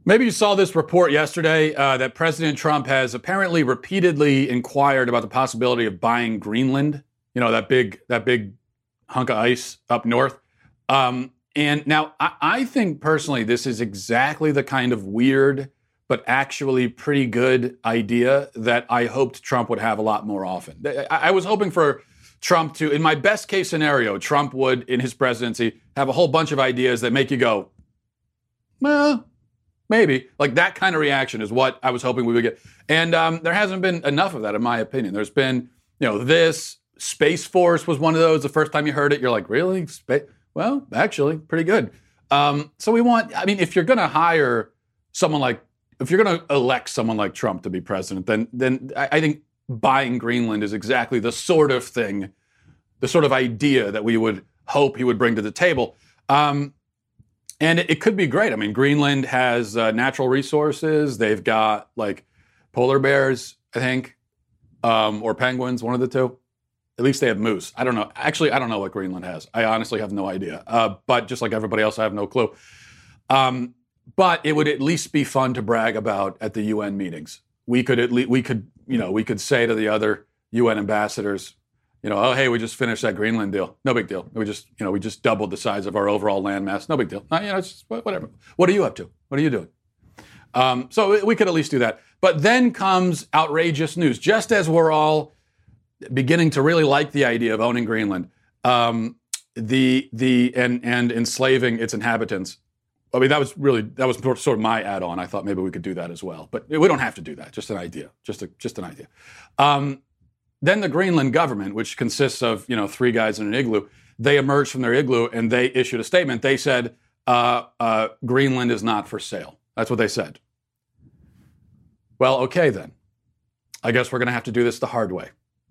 Maybe you saw this report yesterday that President Trump has apparently repeatedly inquired about the possibility of buying Greenland. You know, that big hunk of ice up north. And now I think personally this is exactly the kind of weird but actually pretty good idea that I hoped Trump would have a lot more often. I was hoping for Trump to, in my best case scenario, Trump would, in his presidency, have a whole bunch of ideas that make you go, well, maybe. Like that kind of reaction is what I was hoping we would get. And there hasn't been enough of that, in my opinion. There's been, this Space Force was one of those. The first time you heard it, you're like, really? Well, actually, pretty good. So we want, if you're going to hire someone like, if you're going to elect someone like Trump to be president, then I think buying Greenland is exactly the sort of thing, the sort of idea that we would hope he would bring to the table. And it could be great. Greenland has natural resources. They've got like polar bears, I think, or penguins, one of the two. At least they have moose. I don't know. Actually, I don't know what Greenland has. I honestly have no idea. But just like everybody else, I have no clue. But it would at least be fun to brag about at the UN meetings. We could say to the other UN ambassadors, oh, hey, we just finished that Greenland deal. No big deal. We just doubled the size of our overall landmass. No big deal. It's just whatever. What are you up to? What are you doing? So we could at least do that. But then comes outrageous news. Just as we're all beginning to really like the idea of owning Greenland, and enslaving its inhabitants. That was sort of my add-on. I thought maybe we could do that as well, but we don't have to do that. Just an idea. Just an idea. Then the Greenland government, which consists of three guys in an igloo, they emerged from their igloo and they issued a statement. They said Greenland is not for sale. That's what they said. Well, okay then. I guess we're going to have to do this the hard way.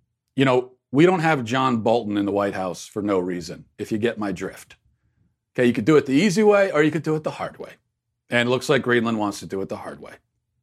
We don't have John Bolton in the White House for no reason, if you get my drift. Okay, you could do it the easy way or you could do it the hard way. And it looks like Greenland wants to do it the hard way.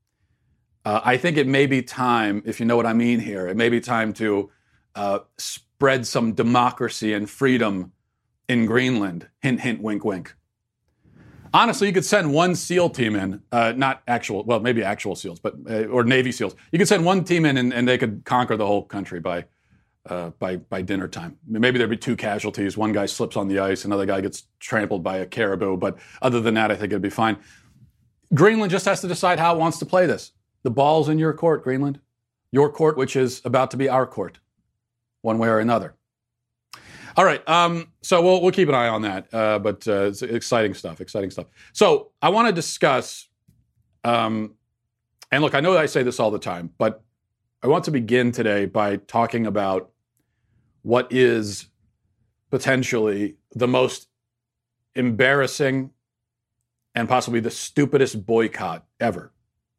I think it may be time, if you know what I mean here, it may be time to spread some democracy and freedom in Greenland. Hint, hint, wink, wink. Honestly, you could send one SEAL team in, maybe actual SEALs, but or Navy SEALs. You could send one team in and they could conquer the whole country by dinner time. Maybe there'd be two casualties. One guy slips on the ice, another guy gets trampled by a caribou. But other than that, I think it'd be fine. Greenland just has to decide how it wants to play this. The ball's in your court, Greenland. Your court, which is about to be our court, one way or another. All right, so we'll keep an eye on that, but it's exciting stuff. So I want to discuss, and look, I know I say this all the time, but I want to begin today by talking about what is potentially the most embarrassing and possibly the stupidest boycott ever.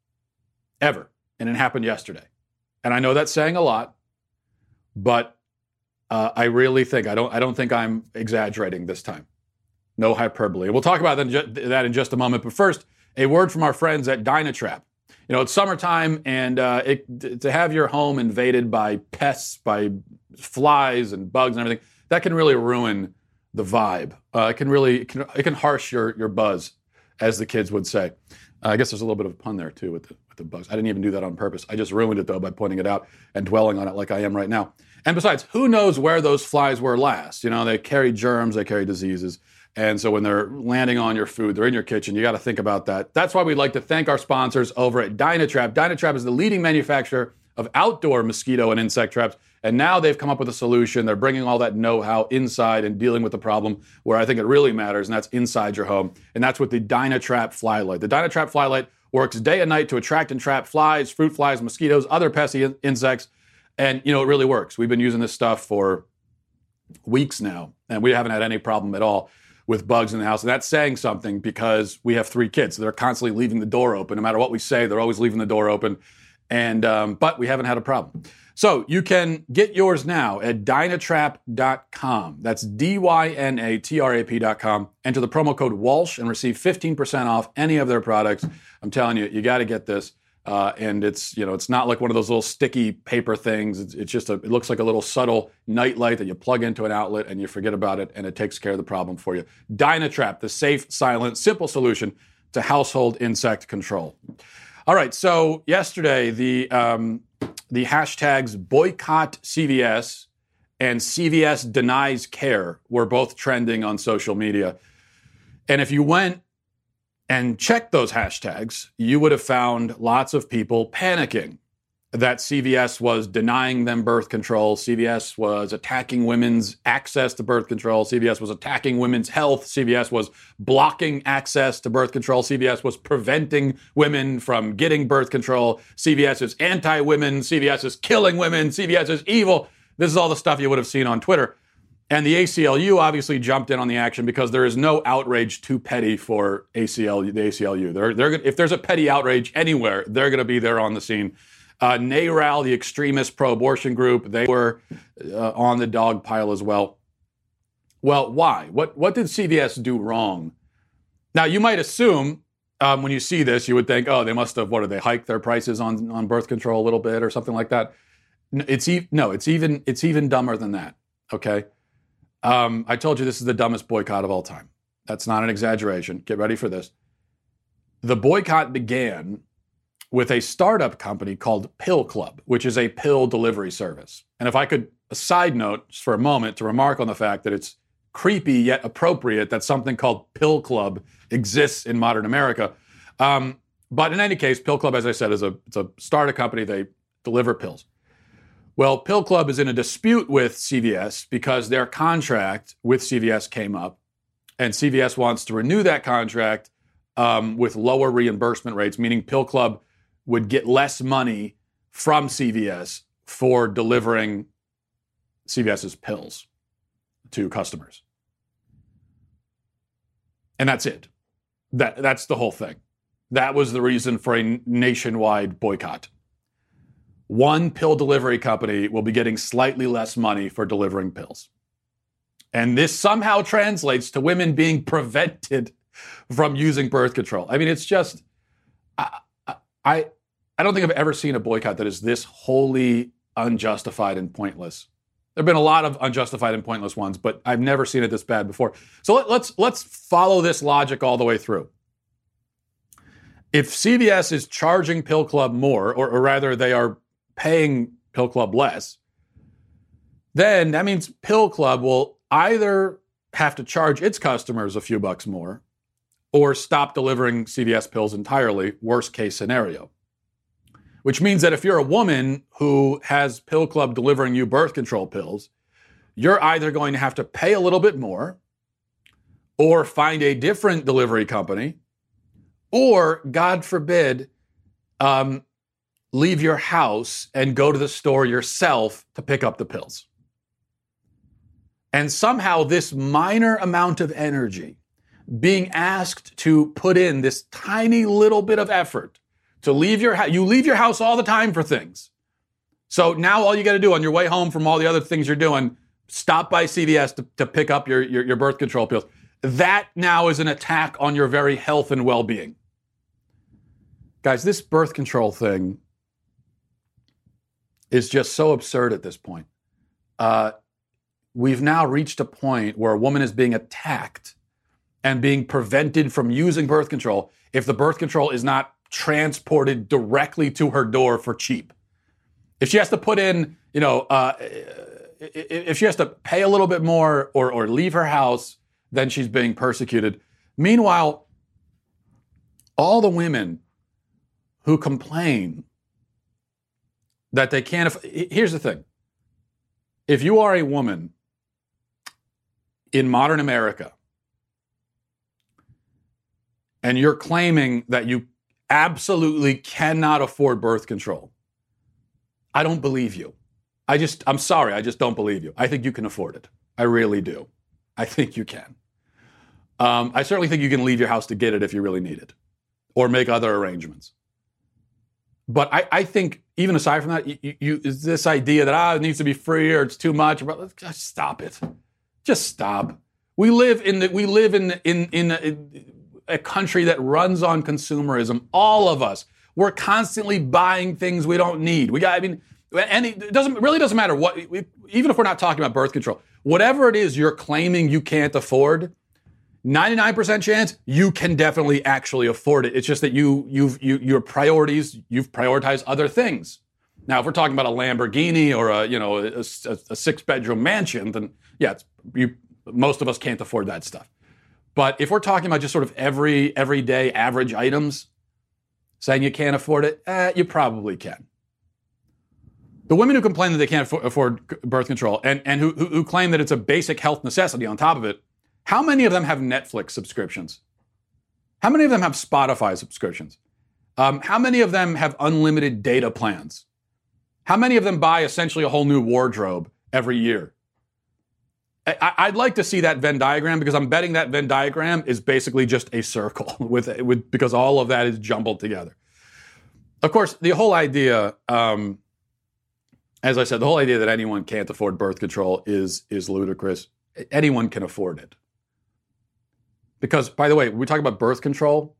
And it happened yesterday. And I know that's saying a lot, but I really think, I don't think I'm exaggerating this time. No hyperbole. We'll talk about that in just a moment. But first, a word from our friends at Dynatrap. It's summertime, and to have your home invaded by pests, by flies and bugs and everything, that can really ruin the vibe. It can harsh your buzz, as the kids would say. I guess there's a little bit of a pun there too with the bugs. I didn't even do that on purpose. I just ruined it though by pointing it out and dwelling on it like I am right now. And besides, who knows where those flies were last? They carry germs, they carry diseases. And so when they're landing on your food, they're in your kitchen, you got to think about that. That's why we'd like to thank our sponsors over at Dynatrap. Dynatrap is the leading manufacturer of outdoor mosquito and insect traps. And now they've come up with a solution. They're bringing all that know-how inside and dealing with the problem where I think it really matters, and that's inside your home. And that's with the Dynatrap Flylight. The Dynatrap Flylight works day and night to attract and trap flies, fruit flies, mosquitoes, other pesky insects. And, it really works. We've been using this stuff for weeks now, and we haven't had any problem at all with bugs in the house. And that's saying something because we have 3 kids. They're constantly leaving the door open. No matter what we say, they're always leaving the door open. And but we haven't had a problem. So you can get yours now at Dynatrap.com. That's Dynatrap.com. Enter the promo code Walsh and receive 15% off any of their products. I'm telling you, you got to get this. And it's not like one of those little sticky paper things. It's just it looks like a little subtle night light that you plug into an outlet and you forget about it, and it takes care of the problem for you. Dynatrap, the safe, silent, simple solution to household insect control. All right, so yesterday the hashtags boycott CVS and CVS denies care were both trending on social media. And if you went and checked those hashtags, you would have found lots of people panicking that CVS was denying them birth control, CVS was attacking women's access to birth control, CVS was attacking women's health, CVS was blocking access to birth control, CVS was preventing women from getting birth control, CVS is anti-women, CVS is killing women, CVS is evil. This is all the stuff you would have seen on Twitter. And the ACLU obviously jumped in on the action because there is no outrage too petty for the ACLU. If there's a petty outrage anywhere, they're going to be there on the scene. NARAL, the extremist pro-abortion group, they were on the dog pile as well. Well, why? What did CVS do wrong? Now, you might assume when you see this, you would think, oh, they must have, they hiked their prices on birth control a little bit or something like that. It's even dumber than that, okay? I told you this is the dumbest boycott of all time. That's not an exaggeration. Get ready for this. The boycott began with a startup company called Pill Club, which is a pill delivery service. And if I could, a side note just for a moment to remark on the fact that it's creepy yet appropriate that something called Pill Club exists in modern America. But in any case, Pill Club, as I said, it's a startup company. They deliver pills. Well, Pill Club is in a dispute with CVS because their contract with CVS came up, and CVS wants to renew that contract with lower reimbursement rates, meaning Pill Club would get less money from CVS for delivering CVS's pills to customers. And that's it. That's the whole thing. That was the reason for a nationwide boycott. One pill delivery company will be getting slightly less money for delivering pills. And this somehow translates to women being prevented from using birth control. I mean, it's just, I don't think I've ever seen a boycott that is this wholly unjustified and pointless. There have been a lot of unjustified and pointless ones, but I've never seen it this bad before. So let's follow this logic all the way through. If CVS is charging Pill Club more, or rather they are paying Pill Club less, then that means Pill Club will either have to charge its customers a few bucks more or stop delivering CVS pills entirely, worst case scenario. Which means that if you're a woman who has Pill Club delivering you birth control pills, you're either going to have to pay a little bit more or find a different delivery company or, God forbid, leave your house and go to the store yourself to pick up the pills. And somehow this minor amount of energy being asked to put in this tiny little bit of effort to leave your house. You leave your house all the time for things. So now all you got to do on your way home from all the other things you're doing, stop by CVS to pick up your birth control pills. That now is an attack on your very health and well-being. Guys, this birth control thing is just so absurd at this point. We've now reached a point where a woman is being attacked and being prevented from using birth control if the birth control is not transported directly to her door for cheap. If she has to put in, if she has to pay a little bit more or leave her house, then she's being persecuted. Meanwhile, all the women who complain that they can't, here's the thing. If you are a woman in modern America and you're claiming that you absolutely cannot afford birth control, I don't believe you. I'm sorry, I just don't believe you. I think you can afford it. I really do. I think you can. I certainly think you can leave your house to get it if you really need it or make other arrangements. But I think even aside from that, is this idea that it needs to be free or it's too much, just stop it. Just stop. We live in a country that runs on consumerism. All of us, we're constantly buying things we don't need. And it really doesn't matter what. Even if we're not talking about birth control, whatever it is you're claiming you can't afford, 99% chance you can definitely actually afford it. It's just that your priorities, you've prioritized other things. Now, if we're talking about a Lamborghini or a 6-bedroom mansion, then yeah, most of us can't afford that stuff. But if we're talking about just sort of everyday average items, saying you can't afford it, you probably can. The women who complain that they can't afford birth control and who claim that it's a basic health necessity on top of it, how many of them have Netflix subscriptions? How many of them have Spotify subscriptions? How many of them have unlimited data plans? How many of them buy essentially a whole new wardrobe every year? I'd like to see that Venn diagram, because I'm betting that Venn diagram is basically just a circle because all of that is jumbled together. Of course, the whole idea, as I said, the whole idea that anyone can't afford birth control is ludicrous. Anyone can afford it. Because, by the way, when we talk about birth control,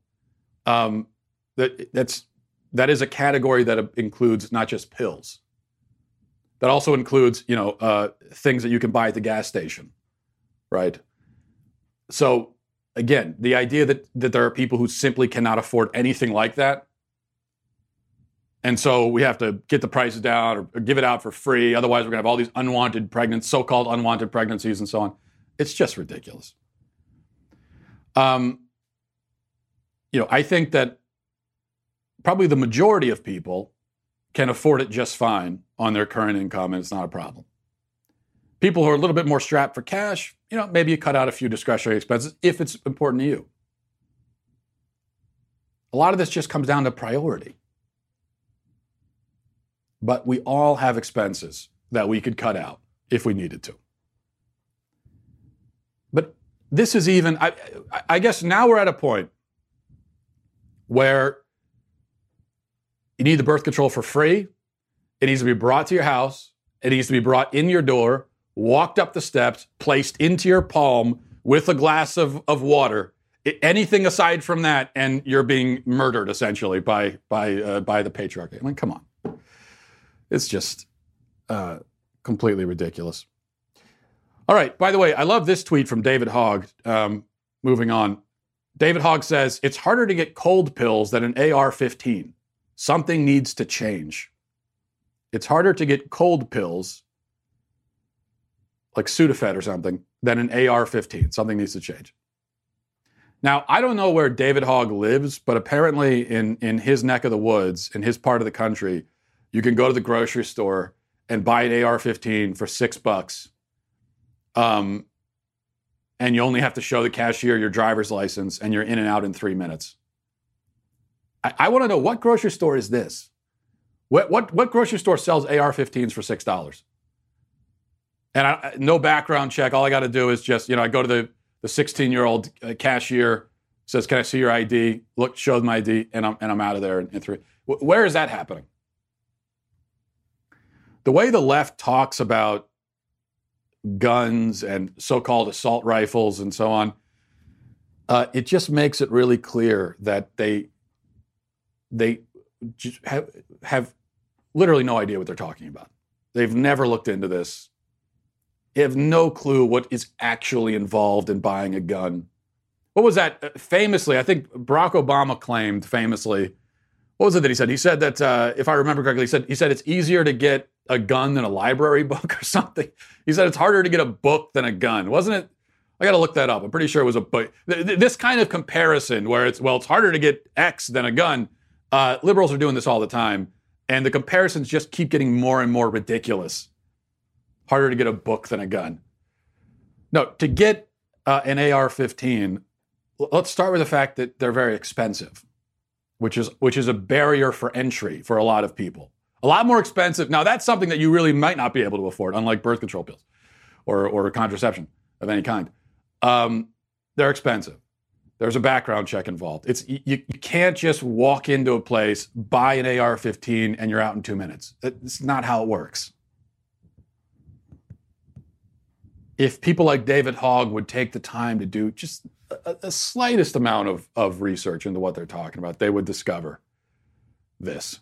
that is a category that includes not just pills. That also includes, things that you can buy at the gas station, right? So, again, the idea that there are people who simply cannot afford anything like that, and so we have to get the prices down or give it out for free. Otherwise, we're going to have all these so-called unwanted pregnancies and so on. It's just ridiculous. I think that probably the majority of people can afford it just fine on their current income, and it's not a problem. People who are a little bit more strapped for cash, maybe you cut out a few discretionary expenses if it's important to you. A lot of this just comes down to priority. But we all have expenses that we could cut out if we needed to. But this is even, I guess now we're at a point where you need the birth control for free. It needs to be brought to your house. It needs to be brought in your door, walked up the steps, placed into your palm with a glass of water. Anything aside from that, and you're being murdered essentially by the patriarchy. I mean, come on. It's just completely ridiculous. All right. By the way, I love this tweet from David Hogg. Moving on. David Hogg says, it's harder to get cold pills than an AR-15. Something needs to change. It's harder to get cold pills, like Sudafed or something, than an AR-15. Something needs to change. Now, I don't know where David Hogg lives, but apparently in his neck of the woods, in his part of the country, you can go to the grocery store and buy an AR-15 for $6. And you only have to show the cashier your driver's license, and you're in and out in 3 minutes. I want to know, what grocery store is this? What grocery store sells AR-15s for $6? And no background check. All I got to do is just, I go to the 16-year-old cashier, says, "Can I see your ID?" Look, shows my ID, and I'm out of there in 3. Where is that happening? The way the left talks about guns and so-called assault rifles and so on, it just makes it really clear that they just have literally no idea what they're talking about. They've never looked into this. They have no clue what is actually involved in buying a gun. What was that? Famously, I think Barack Obama claimed famously, what was it that he said? He said that, if I remember correctly, he said it's easier to get a gun than a library book or something. He said it's harder to get a book than a gun. Wasn't it? I got to look that up. I'm pretty sure it was a book. This kind of comparison where it's harder to get X than a gun. Liberals are doing this all the time. And the comparisons just keep getting more and more ridiculous. Harder to get a book than a gun. No, to get an AR-15, let's start with the fact that they're very expensive, which is a barrier for entry for a lot of people. A lot more expensive. Now, that's something that you really might not be able to afford, unlike birth control pills or contraception of any kind. They're expensive. There's a background check involved. You can't just walk into a place, buy an AR-15, and you're out in 2 minutes. That's not how it works. If people like David Hogg would take the time to do just a slightest amount of research into what they're talking about, they would discover this.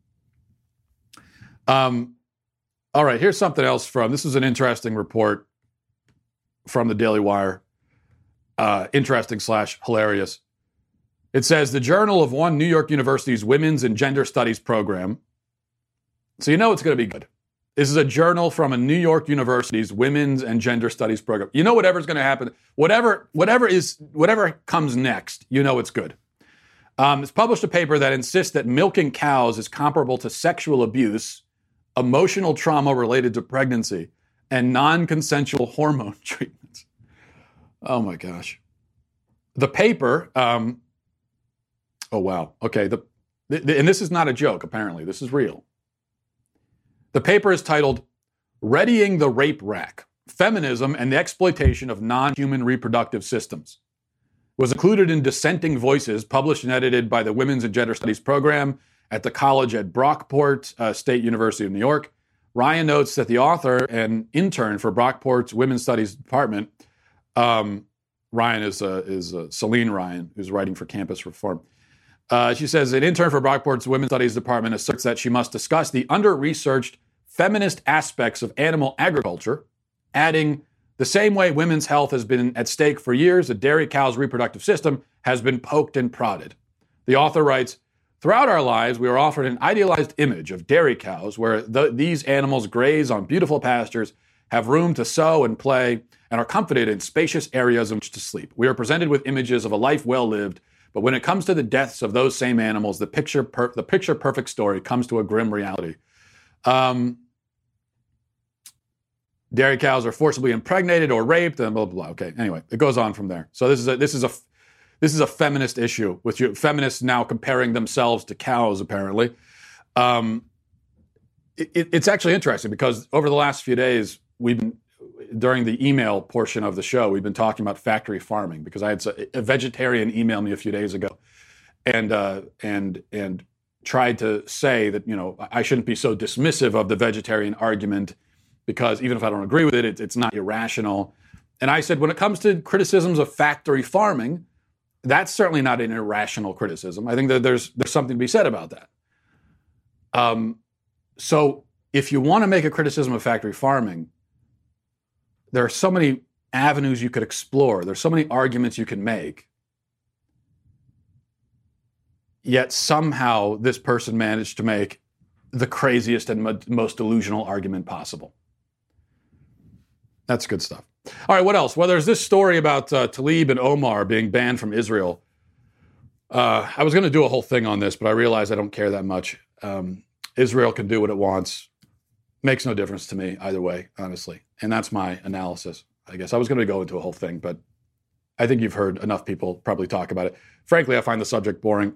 All right, here's something else this is an interesting report from the Daily Wire. interesting / hilarious. It says the Journal of one New York University's Women's and Gender Studies program. So you know it's going to be good. This is a journal from a New York University's Women's and Gender Studies program. You know whatever's going to happen, whatever comes next, you know it's good. It's published a paper that insists that milking cows is comparable to sexual abuse, emotional trauma related to pregnancy, and non-consensual hormone treatments. Oh my gosh. The paper, oh wow, okay, and this is not a joke, apparently, this is real. The paper is titled, Readying the Rape Rack, Feminism and the Exploitation of Non-Human Reproductive Systems. It was included in Dissenting Voices, published and edited by the Women's and Gender Studies program at the college at Brockport State University of New York. Ryan notes that the author and intern for Brockport's Women's Studies department, Ryan is Celine Ryan, who's writing for Campus Reform. She says, an intern for Brockport's Women's Studies Department asserts that she must discuss the under-researched feminist aspects of animal agriculture, adding, the same way women's health has been at stake for years, a dairy cow's reproductive system has been poked and prodded. The author writes, throughout our lives, we are offered an idealized image of dairy cows where these animals graze on beautiful pastures, have room to sow and play, and are comforted in spacious areas in which to sleep. We are presented with images of a life well lived, but when it comes to the deaths of those same animals, the picture-perfect story comes to a grim reality. Dairy cows are forcibly impregnated or raped, and blah, blah, blah. Okay, anyway, it goes on from there. So this is a feminist issue, with feminists now comparing themselves to cows, apparently. It's actually interesting because over the last few days, during the email portion of the show, we've been talking about factory farming because I had a vegetarian email me a few days ago and tried to say that, you know, I shouldn't be so dismissive of the vegetarian argument because even if I don't agree with it, it's not irrational. And I said, when it comes to criticisms of factory farming, that's certainly not an irrational criticism. I think that there's something to be said about that. So if you want to make a criticism of factory farming, there are so many avenues you could explore. There's so many arguments you can make. Yet somehow this person managed to make the craziest and most delusional argument possible. That's good stuff. All right, what else? Well, there's this story about Tlaib and Omar being banned from Israel. I was going to do a whole thing on this, but I realized I don't care that much. Israel can do what it wants. Makes no difference to me either way, honestly. And that's my analysis, I guess. I was going to go into a whole thing, but I think you've heard enough people probably talk about it. Frankly, I find the subject boring.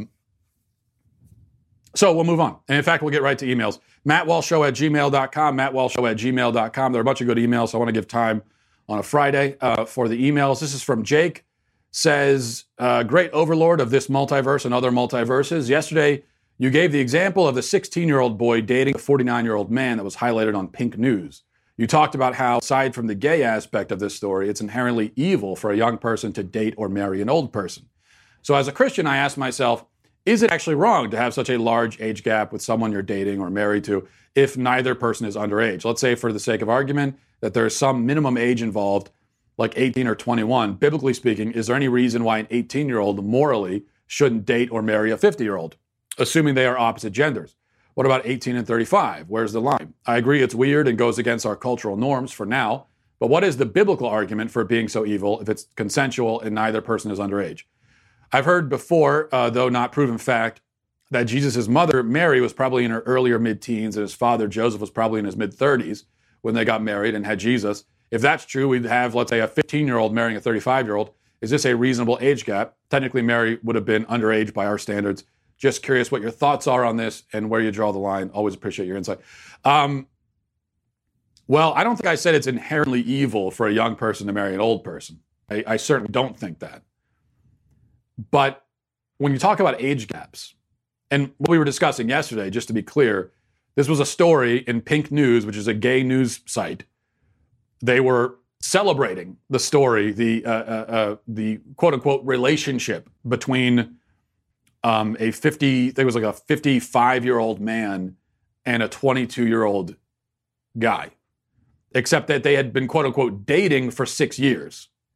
So we'll move on. And in fact, we'll get right to emails. MattWalshShow@gmail.com, MattWalshShow@gmail.com. There are a bunch of good emails, so I want to give time on a Friday for the emails. This is from Jake. Says, great overlord of this multiverse and other multiverses. Yesterday, you gave the example of the 16-year-old boy dating a 49-year-old man that was highlighted on Pink News. You talked about how, aside from the gay aspect of this story, it's inherently evil for a young person to date or marry an old person. So as a Christian, I asked myself, is it actually wrong to have such a large age gap with someone you're dating or married to if neither person is underage? Let's say, for the sake of argument, that there's some minimum age involved, like 18 or 21. Biblically speaking, is there any reason why an 18-year-old morally shouldn't date or marry a 50-year-old, assuming they are opposite genders? What about 18 and 35? Where's the line? I agree it's weird and goes against our cultural norms for now, but what is the biblical argument for it being so evil if it's consensual and neither person is underage? I've heard before, though not proven fact, that Jesus' mother, Mary, was probably in her earlier mid-teens and his father, Joseph, was probably in his mid-30s when they got married and had Jesus. If that's true, we'd have, let's say, a 15-year-old marrying a 35-year-old. Is this a reasonable age gap? Technically, Mary would have been underage by our standards. Just curious what your thoughts are on this and where you draw the line. Always appreciate your insight. Well, I don't think I said it's inherently evil for a young person to marry an old person. I certainly don't think that. But when you talk about age gaps, and what we were discussing yesterday, just to be clear, this was a story in Pink News, which is a gay news site. They were celebrating the story, the quote-unquote relationship between a 55-year-old man and a 22-year-old guy, except that they had been quote-unquote dating for 6 years,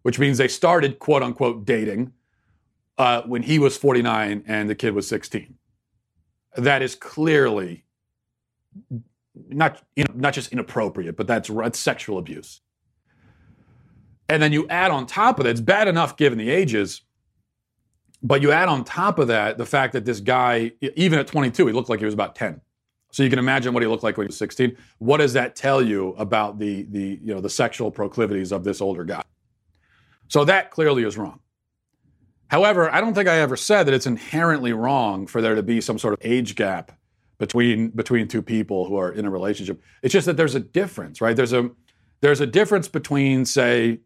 which means they started, quote unquote, dating when he was 49 and the kid was 16. That is clearly not just inappropriate, but that's sexual abuse. And then you add on top of that, it's bad enough given the ages, but you add on top of that the fact that this guy, even at 22, he looked like he was about 10. So you can imagine what he looked like when he was 16. What does that tell you about the sexual proclivities of this older guy? So that clearly is wrong. However, I don't think I ever said that it's inherently wrong for there to be some sort of age gap between two people who are in a relationship. It's just that there's a difference, right? There's a difference between, say,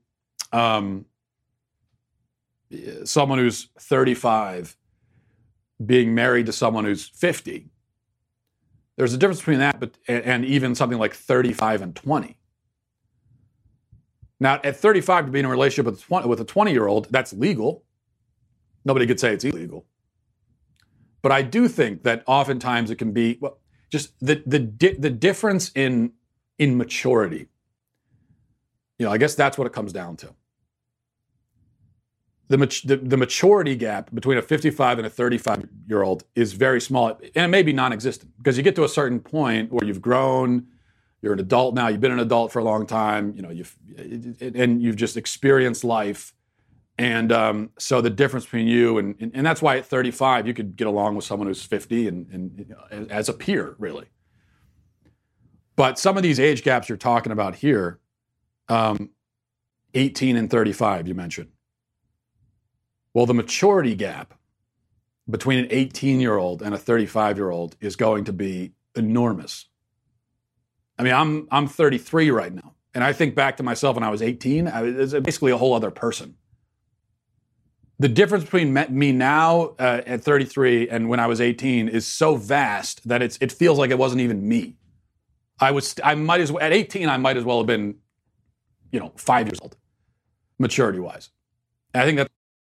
someone who's 35 being married to someone who's 50. There's a difference between that and even something like 35 and 20. Now, at 35, to be in a relationship with a 20-year-old, that's legal. Nobody could say it's illegal. But I do think that oftentimes it can be just the difference in maturity. I guess that's what it comes down to. The maturity gap between a 55 and a 35-year-old is very small, and it may be non-existent, because you get to a certain point where you've grown, you're an adult now, you've been an adult for a long time, you've just experienced life, and so the difference between you and that's why at 35 you could get along with someone who's 50 and as a peer, really. But some of these age gaps you're talking about here, 18 and 35, you mentioned. Well, the maturity gap between an 18-year-old and a 35-year-old is going to be enormous. I mean, I'm 33 right now, and I think back to myself when I was 18. I was basically a whole other person. The difference between me now at 33 and when I was 18 is so vast that it feels like it wasn't even me. I might as well, at 18, I might as well have been, 5 years old, maturity-wise. And I think that's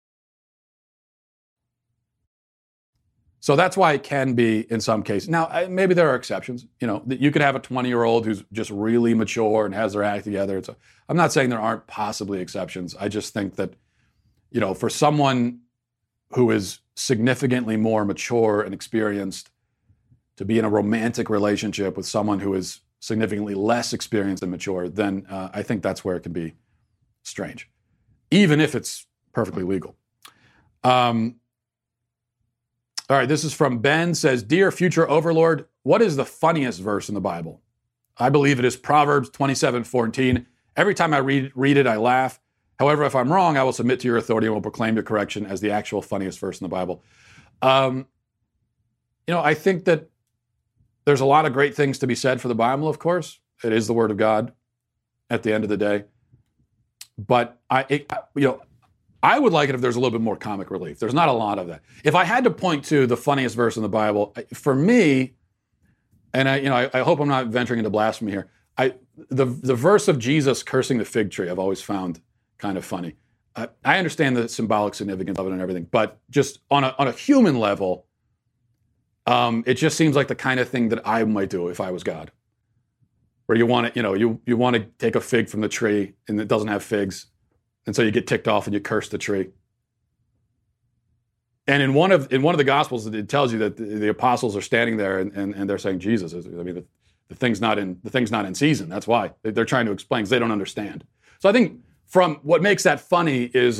so that's why it can be in some cases. Now, maybe there are exceptions. You could have a 20-year-old who's just really mature and has their act together. I'm not saying there aren't possibly exceptions. I just think that, for someone who is significantly more mature and experienced to be in a romantic relationship with someone who is significantly less experienced and mature, then I think that's where it can be strange, even if it's perfectly legal. All right, this is from Ben, says, Dear future overlord, what is the funniest verse in the Bible? I believe it is Proverbs 27:14. Every time I read it, I laugh. However, if I'm wrong, I will submit to your authority and will proclaim your correction as the actual funniest verse in the Bible. I think that there's a lot of great things to be said for the Bible, of course. It is the Word of God at the end of the day. But I would like it if there's a little bit more comic relief. There's not a lot of that. If I had to point to the funniest verse in the Bible, for me, and I hope I'm not venturing into blasphemy here, the verse of Jesus cursing the fig tree I've always found kind of funny. I understand the symbolic significance of it and everything, but just on a human level, it just seems like the kind of thing that I might do if I was God. Where you want to, you want to take a fig from the tree and it doesn't have figs. And so you get ticked off and you curse the tree. And in one of the Gospels, it tells you that the apostles are standing there and they're saying, Jesus, the thing's not in season. That's why they're trying to explain, because they don't understand. So I think from what makes that funny is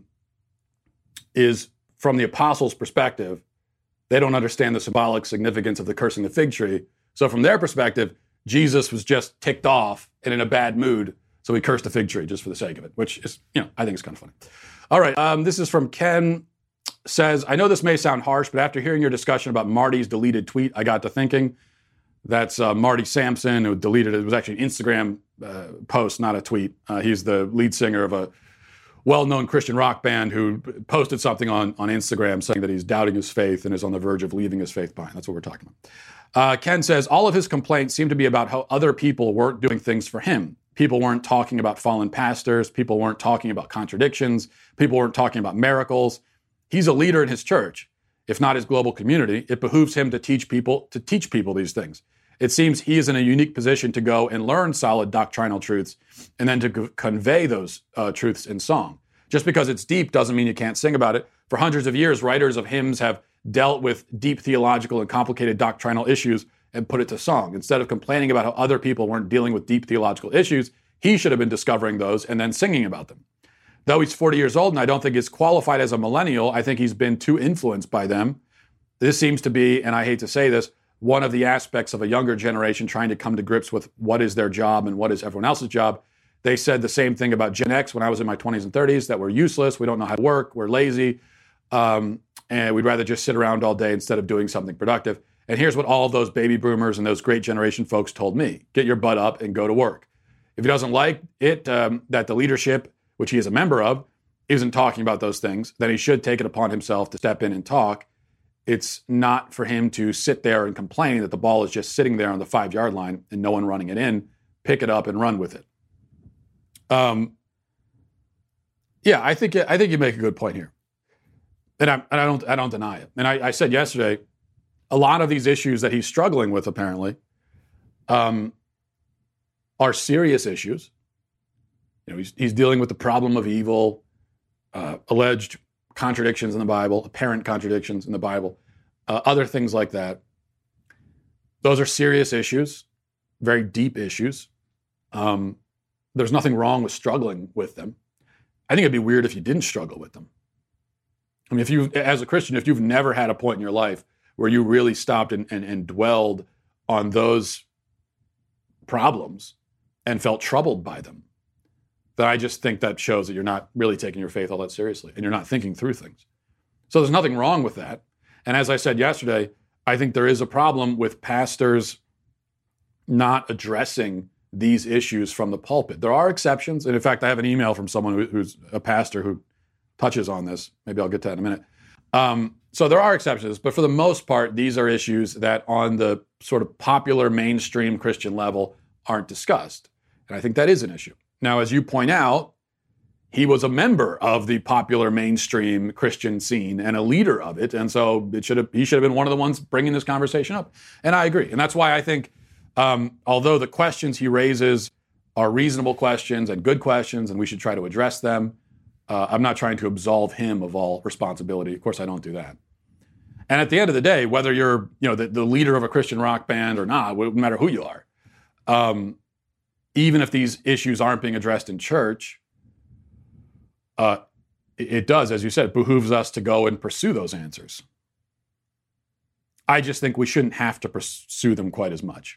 from the apostles' perspective, they don't understand the symbolic significance of the cursing the fig tree. So from their perspective, Jesus was just ticked off and in a bad mood. So he cursed a fig tree just for the sake of it, which is, I think it's kind of funny. All right, this is from Ken, says, I know this may sound harsh, but after hearing your discussion about Marty's deleted tweet, I got to thinking. That's Marty Sampson, who deleted it. It was actually an Instagram post, not a tweet. He's the lead singer of a well-known Christian rock band who posted something on Instagram saying that he's doubting his faith and is on the verge of leaving his faith behind. That's what we're talking about. Ken says, all of his complaints seem to be about how other people weren't doing things for him. People weren't talking about fallen pastors. People weren't talking about contradictions. People weren't talking about miracles. He's a leader in his church, if not his global community. It behooves him to teach people these things. It seems he is in a unique position to go and learn solid doctrinal truths and then to convey those truths in song. Just because it's deep doesn't mean you can't sing about it. For hundreds of years, writers of hymns have dealt with deep theological and complicated doctrinal issues and put it to song. Instead of complaining about how other people weren't dealing with deep theological issues, he should have been discovering those and then singing about them. Though he's 40 years old and I don't think he's qualified as a millennial, I think he's been too influenced by them. This seems to be, and I hate to say this, one of the aspects of a younger generation trying to come to grips with what is their job and what is everyone else's job. They said the same thing about Gen X when I was in my 20s and 30s, that we're useless, we don't know how to work, we're lazy, and we'd rather just sit around all day instead of doing something productive. And here's what all of those baby boomers and those great generation folks told me: get your butt up and go to work. If he doesn't like it, that the leadership, which he is a member of, isn't talking about those things, then he should take it upon himself to step in and talk. It's not for him to sit there and complain that the ball is just sitting there on the 5-yard line and no one running it in. Pick it up and run with it. Yeah, I think you make a good point here, and I don't deny it. And I said yesterday, a lot of these issues that he's struggling with apparently are serious issues. You know, he's dealing with the problem of evil, alleged contradictions in the Bible, apparent contradictions in the Bible, other things like that. Those are serious issues, very deep issues. There's nothing wrong with struggling with them. I think it'd be weird if you didn't struggle with them. I mean, if you, as a Christian, if you've never had a point in your life where you really stopped and dwelled on those problems and felt troubled by them, then I just think that shows that you're not really taking your faith all that seriously and you're not thinking through things. So there's nothing wrong with that. And as I said yesterday, I think there is a problem with pastors not addressing these issues from the pulpit. There are exceptions. And in fact, I have an email from someone who's a pastor who touches on this. Maybe I'll get to that in a minute. So there are exceptions, but for the most part, these are issues that on the sort of popular mainstream Christian level aren't discussed. And I think that is an issue. Now, as you point out, he was a member of the popular mainstream Christian scene and a leader of it. And so he should have been one of the ones bringing this conversation up. And I agree. And that's why I think, although the questions he raises are reasonable questions and good questions, and we should try to address them, I'm not trying to absolve him of all responsibility. Of course, I don't do that. And at the end of the day, whether you're the leader of a Christian rock band or not, no matter who you are, even if these issues aren't being addressed in church, it does, as you said, behooves us to go and pursue those answers. I just think we shouldn't have to pursue them quite as much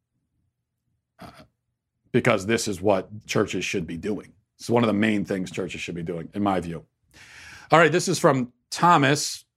because this is what churches should be doing. It's one of the main things churches should be doing, in my view. All right, this is from Thomas.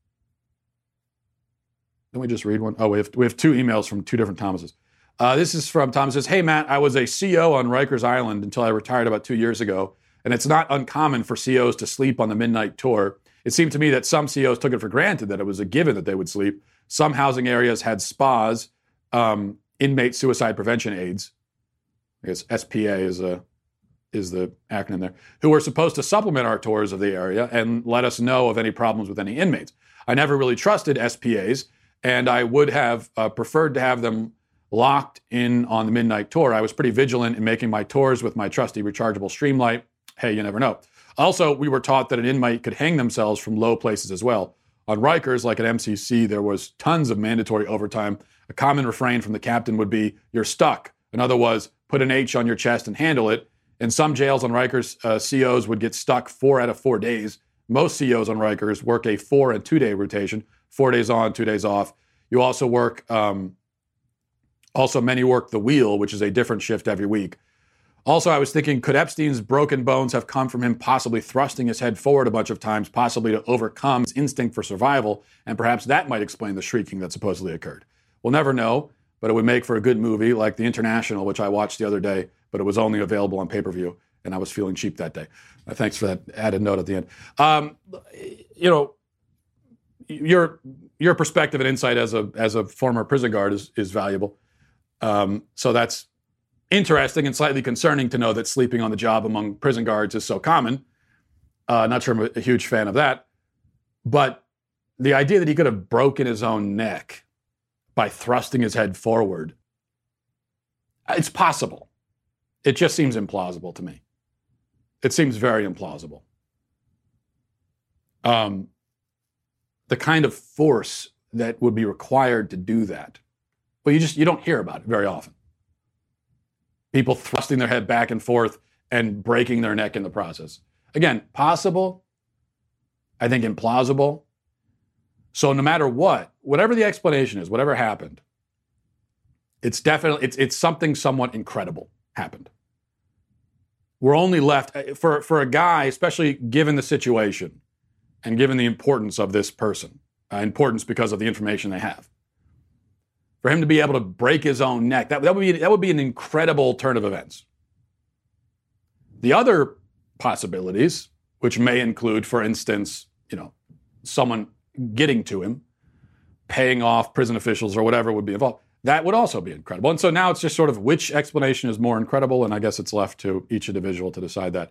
Can we just read one? Oh, we have two emails from two different Thomases. This is from Thomas. Says, "Hey, Matt, I was a CO on Rikers Island until I retired about 2 years ago, and it's not uncommon for COs to sleep on the midnight tour. It seemed to me that some COs took it for granted that it was a given that they would sleep. Some housing areas had spas, inmate suicide prevention aides. I guess SPA is the acronym there, who were supposed to supplement our tours of the area and let us know of any problems with any inmates. I never really trusted SPAs, and I would have preferred to have them locked in on the midnight tour. I was pretty vigilant in making my tours with my trusty rechargeable Streamlight. Hey, you never know. Also, we were taught that an inmate could hang themselves from low places as well. On Rikers, like at MCC, there was tons of mandatory overtime. A common refrain from the captain would be, "You're stuck." Another was, "Put an H on your chest and handle it." In some jails on Rikers, COs would get stuck 4 out of 4 days. Most COs on Rikers work a 4 and 2 day rotation, 4 days on, 2 days off. You also work, many work the wheel, which is a different shift every week. Also, I was thinking, could Epstein's broken bones have come from him possibly thrusting his head forward a bunch of times, possibly to overcome his instinct for survival, and perhaps that might explain the shrieking that supposedly occurred? We'll never know, but it would make for a good movie like The International, which I watched the other day, but it was only available on pay-per-view, and I was feeling cheap that day. Thanks for that added note at the end. Your perspective and insight as a former prison guard is valuable. So that's interesting and slightly concerning to know that sleeping on the job among prison guards is so common. Not sure I'm a huge fan of that. But the idea that he could have broken his own neck by thrusting his head forward It's possible. It just seems implausible to me. It seems very implausible. The kind of force that would be required to do that. Well, you don't hear about it very often. People thrusting their head back and forth and breaking their neck in the process. Again, possible. I think implausible. So no matter whatever the explanation is, whatever happened, it's definitely, it's something somewhat incredible happened. We're only left, for a guy, especially given the situation and given the importance of this person, importance because of the information they have, for him to be able to break his own neck, that would be an incredible turn of events. The other possibilities, which may include, for instance, someone getting to him, paying off prison officials or whatever would be involved, that would also be incredible. And so now it's just sort of which explanation is more incredible, and I guess it's left to each individual to decide that.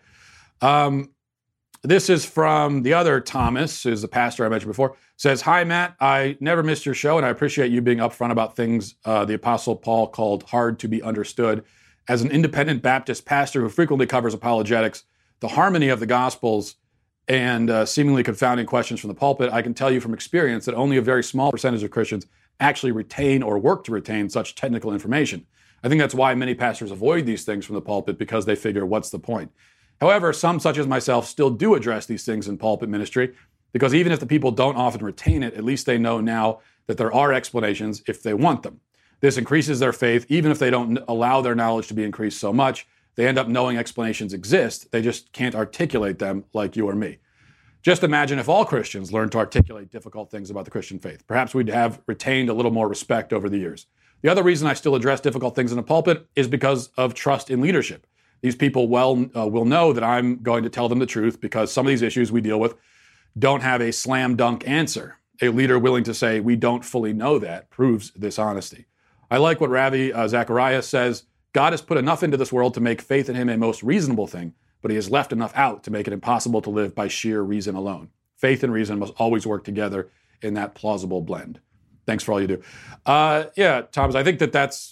This is from the other Thomas, who's the pastor I mentioned before, says, "Hi, Matt. I never missed your show, and I appreciate you being upfront about things the Apostle Paul called hard to be understood. As an independent Baptist pastor who frequently covers apologetics, the harmony of the Gospels, and seemingly confounding questions from the pulpit, I can tell you from experience that only a very small percentage of Christians actually retain or work to retain such technical information. I think that's why many pastors avoid these things from the pulpit, because they figure, what's the point? However, some, such as myself, still do address these things in pulpit ministry, because even if the people don't often retain it, at least they know now that there are explanations if they want them. This increases their faith, even if they don't allow their knowledge to be increased so much. They end up knowing explanations exist. They just can't articulate them like you or me. Just imagine if all Christians learned to articulate difficult things about the Christian faith. Perhaps we'd have retained a little more respect over the years. The other reason I still address difficult things in a pulpit is because of trust in leadership. These people will know that I'm going to tell them the truth, because some of these issues we deal with don't have a slam dunk answer. A leader willing to say, we don't fully know that, proves this honesty. I like what Ravi Zacharias says. God has put enough into this world to make faith in him a most reasonable thing, but he has left enough out to make it impossible to live by sheer reason alone. Faith and reason must always work together in that plausible blend. Thanks for all you do. Yeah, Thomas, I think that's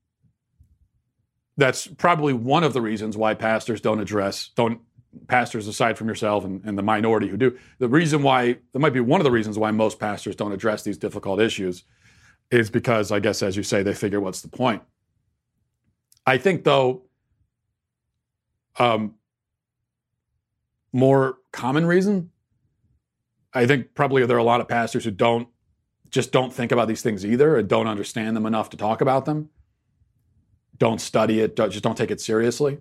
probably one of the reasons why pastors pastors aside from yourself and the minority who do, that might be one of the reasons why most pastors don't address these difficult issues is because, I guess, as you say, they figure, what's the point? I think, though, more common reason, I think probably there are a lot of pastors who don't think about these things either, and don't understand them enough to talk about them, don't study it, just don't take it seriously.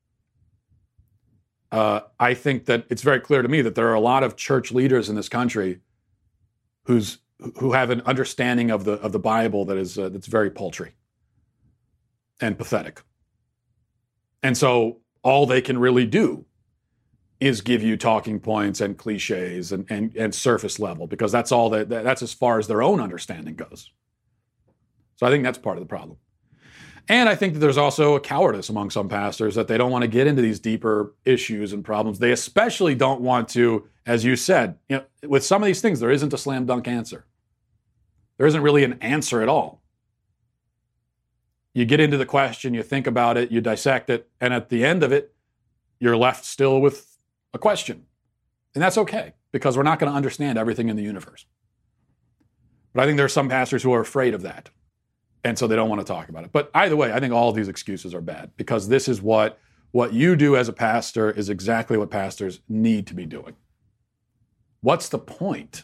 I think that it's very clear to me that there are a lot of church leaders in this country who have an understanding of the Bible that's very paltry and pathetic. And so all they can really do is give you talking points and cliches and surface level, because that's as far as their own understanding goes. So I think that's part of the problem. And I think that there's also a cowardice among some pastors that they don't want to get into these deeper issues and problems. They especially don't want to, as you said, with some of these things, there isn't a slam dunk answer. There isn't really an answer at all. You get into the question, you think about it, you dissect it, and at the end of it, you're left still with a question. And that's okay, because we're not going to understand everything in the universe. But I think there are some pastors who are afraid of that, and so they don't want to talk about it. But either way, I think all of these excuses are bad, because this is what you do as a pastor is exactly what pastors need to be doing. What's the point?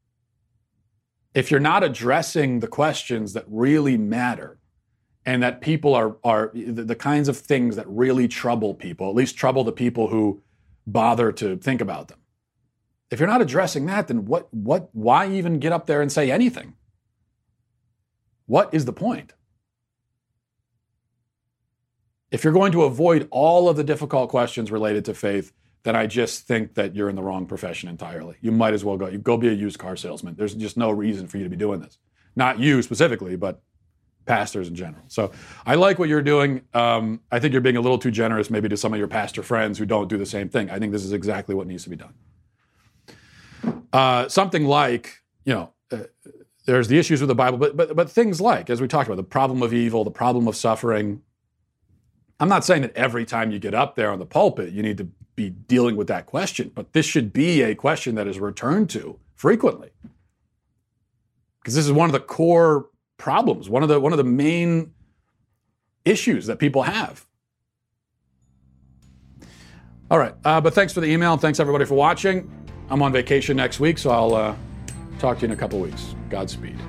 If you're not addressing the questions that really matter, and that people are the kinds of things that really trouble people, at least trouble the people who bother to think about them. If you're not addressing that, then why even get up there and say anything? What is the point? If you're going to avoid all of the difficult questions related to faith, then I just think that you're in the wrong profession entirely. You might as well go be a used car salesman. There's just no reason for you to be doing this. Not you specifically, but pastors in general. So I like what you're doing. I think you're being a little too generous maybe to some of your pastor friends who don't do the same thing. I think this is exactly what needs to be done. Something like, there's the issues with the Bible, but things like, as we talked about, the problem of evil, the problem of suffering, I'm not saying that every time you get up there on the pulpit, you need to be dealing with that question, but this should be a question that is returned to frequently. Because this is one of the core problems, one of the main issues that people have. All right, but thanks for the email, and thanks everybody for watching. I'm on vacation next week, so I'll talk to you in a couple weeks. Godspeed.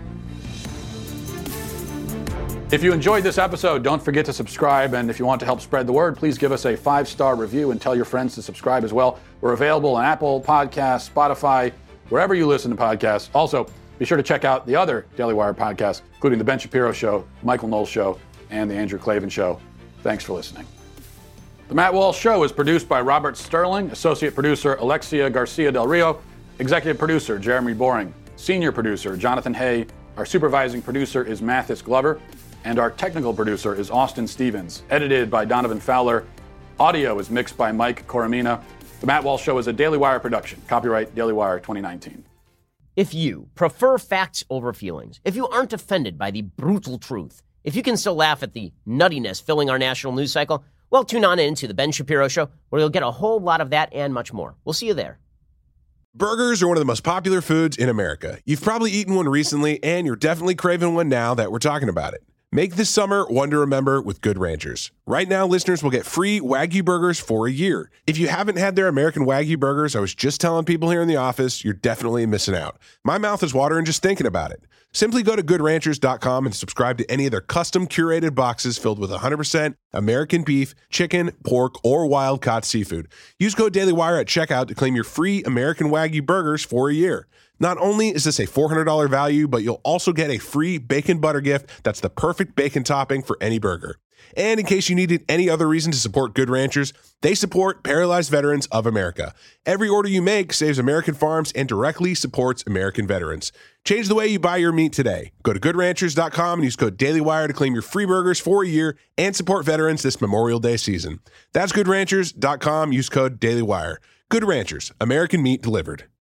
If you enjoyed this episode, don't forget to subscribe, and if you want to help spread the word, please give us a 5-star review and tell your friends to subscribe as well. We're available on Apple Podcasts, Spotify, wherever you listen to podcasts. Also, be sure to check out the other Daily Wire podcasts, including The Ben Shapiro Show, Michael Knowles Show, and The Andrew Klavan Show. Thanks for listening. The Matt Walsh Show is produced by Robert Sterling, associate producer Alexia Garcia Del Rio, executive producer Jeremy Boring, senior producer Jonathan Hay, our supervising producer is Mathis Glover, and our technical producer is Austin Stevens, edited by Donovan Fowler. Audio is mixed by Mike Coromina. The Matt Walsh Show is a Daily Wire production. Copyright Daily Wire 2019. If you prefer facts over feelings, if you aren't offended by the brutal truth, if you can still laugh at the nuttiness filling our national news cycle, well, tune on in to The Ben Shapiro Show, where you'll get a whole lot of that and much more. We'll see you there. Burgers are one of the most popular foods in America. You've probably eaten one recently, and you're definitely craving one now that we're talking about it. Make this summer one to remember with Good Ranchers. Right now, listeners will get free Wagyu burgers for a year. If you haven't had their American Wagyu burgers, I was just telling people here in the office, you're definitely missing out. My mouth is watering just thinking about it. Simply go to goodranchers.com and subscribe to any of their custom curated boxes filled with 100% American beef, chicken, pork, or wild-caught seafood. Use code DailyWire at checkout to claim your free American Wagyu burgers for a year. Not only is this a $400 value, but you'll also get a free bacon butter gift that's the perfect bacon topping for any burger. And in case you needed any other reason to support Good Ranchers, they support Paralyzed Veterans of America. Every order you make saves American farms and directly supports American veterans. Change the way you buy your meat today. Go to goodranchers.com and use code DailyWire to claim your free burgers for a year and support veterans this Memorial Day season. That's goodranchers.com. Use code DailyWire. Good Ranchers, American meat delivered.